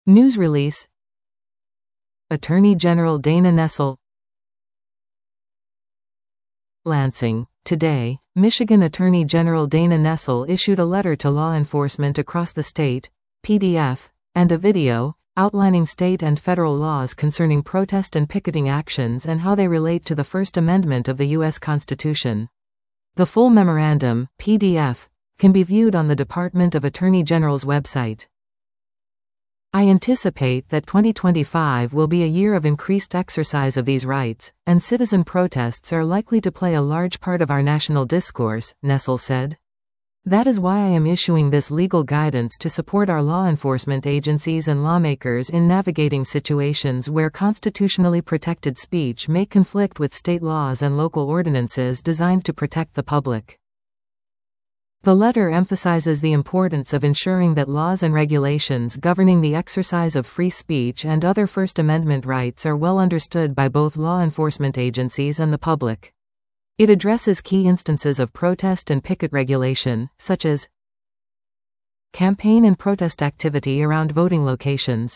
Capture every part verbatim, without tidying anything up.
News release. Attorney General Dana Nessel. Lansing. Today, Michigan Attorney General Dana Nessel issued a letter to law enforcement across the state, P D F, and a video, outlining state and federal laws concerning protest and picketing actions and how they relate to the First Amendment of the U S Constitution. The full memorandum, P D F, can be viewed on the Department of Attorney General's website. I anticipate that twenty twenty-five will be a year of increased exercise of these rights, and citizen protests are likely to play a large part of our national discourse, Nessel said. That is why I am issuing this legal guidance to support our law enforcement agencies and lawmakers in navigating situations where constitutionally protected speech may conflict with state laws and local ordinances designed to protect the public. The letter emphasizes the importance of ensuring that laws and regulations governing the exercise of free speech and other First Amendment rights are well understood by both law enforcement agencies and the public. It addresses key instances of protest and picket regulation, such as campaign and protest activity around voting locations,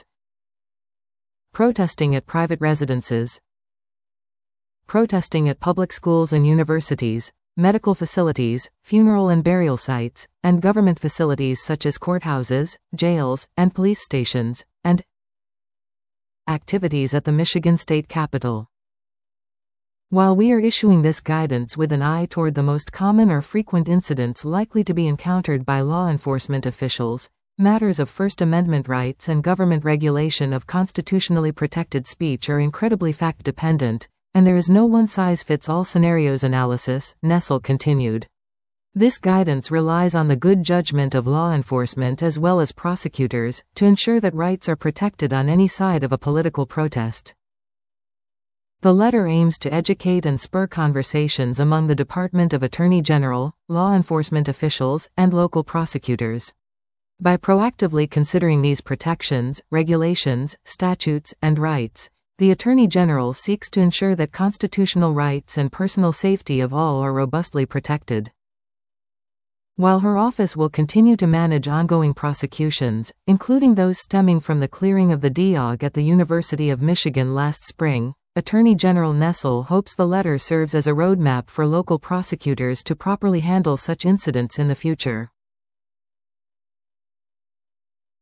protesting at private residences, protesting at public schools and universities, medical facilities, funeral and burial sites, and government facilities such as courthouses, jails, and police stations, and activities at the Michigan State Capitol. While we are issuing this guidance with an eye toward the most common or frequent incidents likely to be encountered by law enforcement officials, matters of First Amendment rights and government regulation of constitutionally protected speech are incredibly fact-dependent, and there is no one-size-fits-all scenarios analysis, Nessel continued. This guidance relies on the good judgment of law enforcement as well as prosecutors, to ensure that rights are protected on any side of a political protest. The letter aims to educate and spur conversations among the Department of Attorney General, law enforcement officials, and local prosecutors. By proactively considering these protections, regulations, statutes, and rights, the Attorney General seeks to ensure that constitutional rights and personal safety of all are robustly protected. While her office will continue to manage ongoing prosecutions, including those stemming from the clearing of the D O G at the University of Michigan last spring, Attorney General Nessel hopes the letter serves as a roadmap for local prosecutors to properly handle such incidents in the future.